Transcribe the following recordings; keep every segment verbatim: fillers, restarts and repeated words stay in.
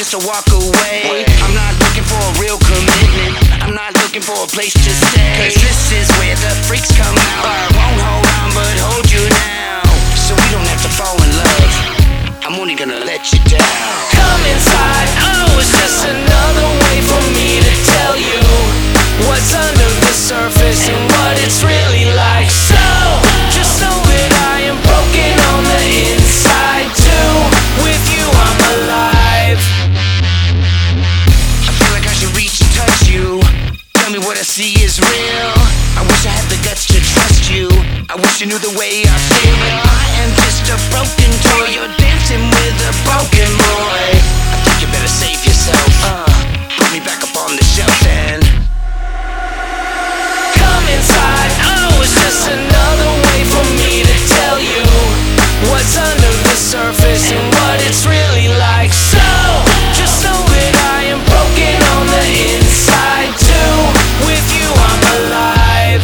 just to walk away. I'm not looking for a real commitment, I'm not looking for a place to stay. Cause this is where the freaks come out. I won't hold on but hold you now, so we don't have to fall in love, I'm only gonna let you down. Come inside, oh, it's just another way for me to tell you what's under the surface and what it's really like. So, just know that I am broken on the inside too. With you I'm alive. I feel like I should reach and touch you. Tell me what I see is real. I wish I had the guts to trust you. I wish you knew the way I feel, but I am just a broken toy. You're dancing with a broken boy. I think you better save yourself. Uh, put me back up on the shelf and come inside. Oh, it's just another way for me to tell you what's under the surface and what it's really like. So, just know that I am broken on the inside too. With you I'm alive.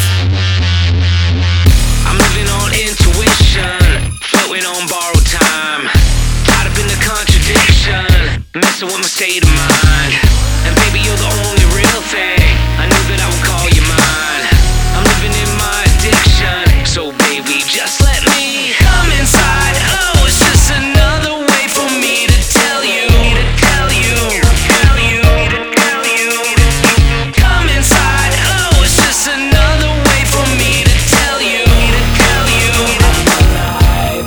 I'm living on intuition, floating on borrowed time. Caught up in the contradiction, messing with my state of mind. And baby, you're the only real thing. I knew that I would call you mine. I'm living in my addiction, so baby, just let me come inside. Oh, it's just another way for me to tell you, to tell you, tell you, tell you. Come inside. Oh, it's just another way for me to tell you, to tell you I'm alive.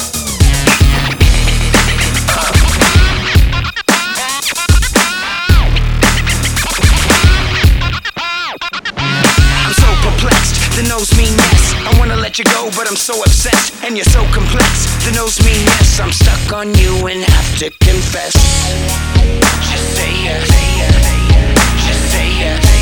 I'm so perplexed, the nose mean yes. I wanna let you go, but I'm so obsessed. And you're so complex, the nose mean yes. I'm stuck on you and have to confess. Just say yes, just say yes.